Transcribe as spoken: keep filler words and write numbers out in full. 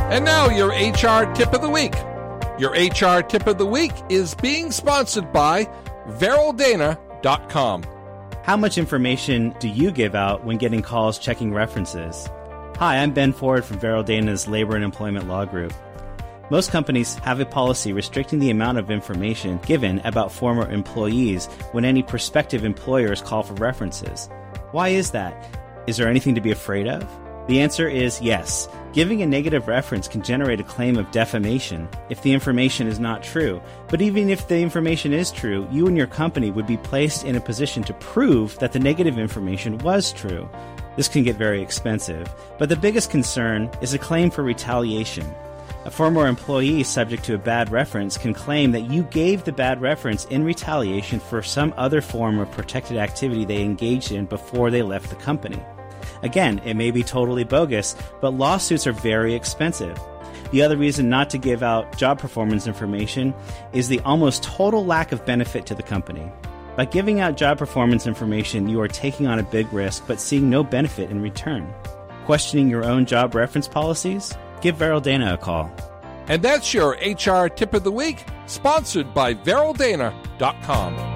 And now your H R Tip of the Week. Your H R Tip of the Week is being sponsored by Veryl Dana dot com. How much information do you give out when getting calls checking references? Hi, I'm Ben Ford from Veryl Dana's Labor and Employment Law Group. Most companies have a policy restricting the amount of information given about former employees when any prospective employers call for references. Why is that? Is there anything to be afraid of? The answer is yes. Giving a negative reference can generate a claim of defamation if the information is not true. But even if the information is true, you and your company would be placed in a position to prove that the negative information was true. This can get very expensive. But the biggest concern is a claim for retaliation. A former employee subject to a bad reference can claim that you gave the bad reference in retaliation for some other form of protected activity they engaged in before they left the company. Again, it may be totally bogus, but lawsuits are very expensive. The other reason not to give out job performance information is the almost total lack of benefit to the company. By giving out job performance information, you are taking on a big risk but seeing no benefit in return. Questioning your own job reference policies? Give Veryl Dana a call. And that's your H R Tip of the Week, sponsored by Veryl Dana dot com.